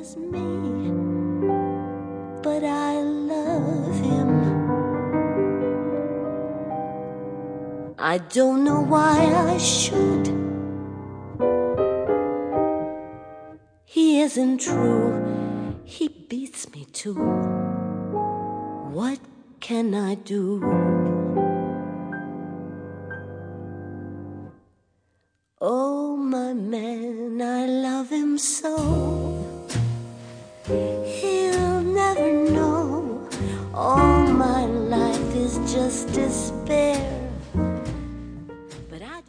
as me, but I love him. I don't know why I should. He isn't true, he beats me too. What can I do? Oh, my man, I love him so.